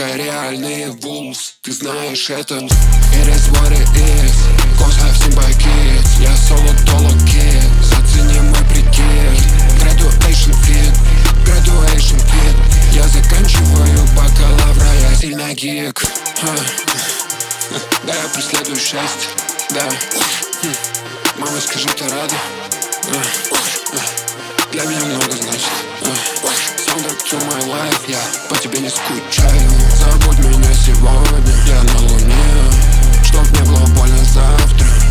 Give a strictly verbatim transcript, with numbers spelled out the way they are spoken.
только реальные вулс. Ты знаешь это. It is what it is, cause I've seen by kids. Я соло-толо-кид, зацени мой прикид. Graduation fit, graduation fit. Я заканчиваю бакалавра, я сильно гик. Да, я преследую счастье, да. Мама, скажи, ты рада? Для меня много значит. Soundtrack to my life, я по тебе не скучаю. Забудь меня сегодня, я на луне. Чтоб не было больно завтра.